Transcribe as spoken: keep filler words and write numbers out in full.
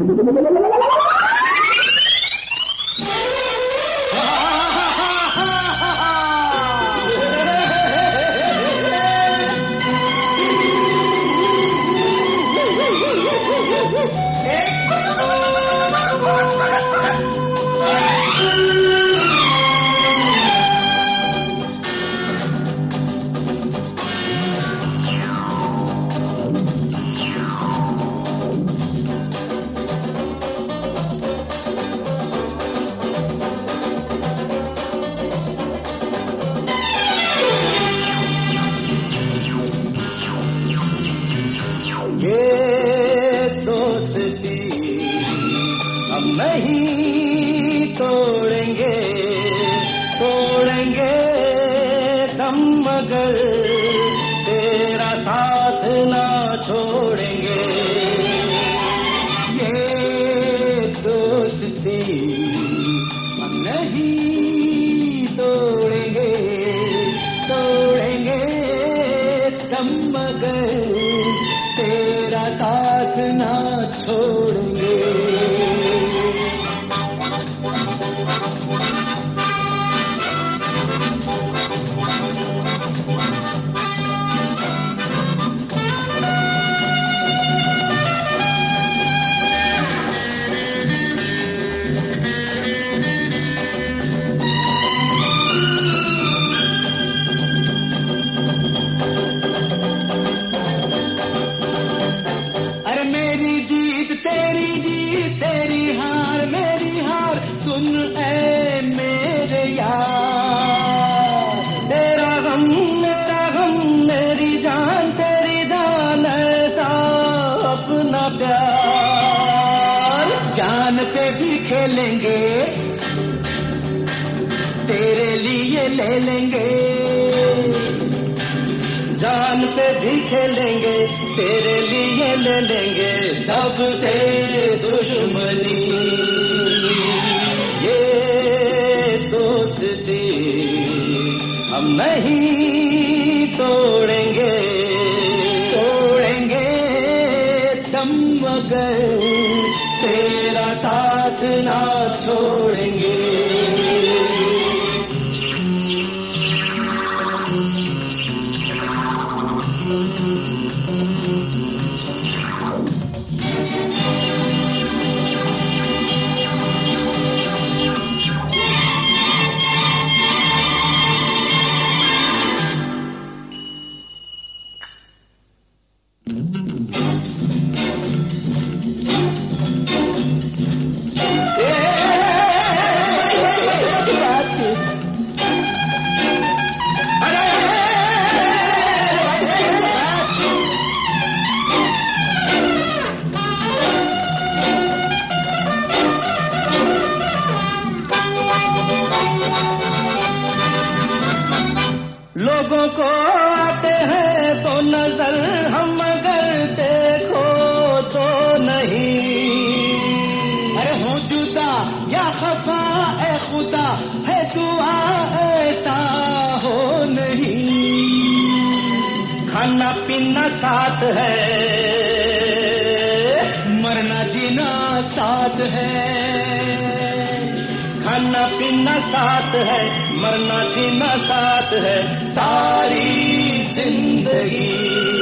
नहीं तोड़ेंगे तोड़ेंगे दम मगर तेरा साथ ना छोड़ेंगे। ये दोस्ती हम नहीं तोड़ेंगे तोड़ेंगे दम मगर तेरा साथ ना छोड़ेंगे। सुन ऐ मेरे यार, तेरा गम मेरा गम मेरी जान तेरी जान ऐसा अपना प्यार। जान पे भी खेलेंगे तेरे लिए ले लेंगे, जान पे भी खेलेंगे तेरे लिए ले लेंगे सबसे दुश्मनी। हम नहीं तोड़ेंगे तोड़ेंगे दम मगर तेरा साथ ना छोड़ेंगे। लोगों को आते हैं तो नजर हम अगर देखो तो नहीं। अरे हो जुदा या खफा ए खुदा है दुआ ऐसा हो नहीं। खाना पीना साथ है मरना जीना साथ है। खाना पीना साथ है मरना जीना साथ है सारी जिंदगी।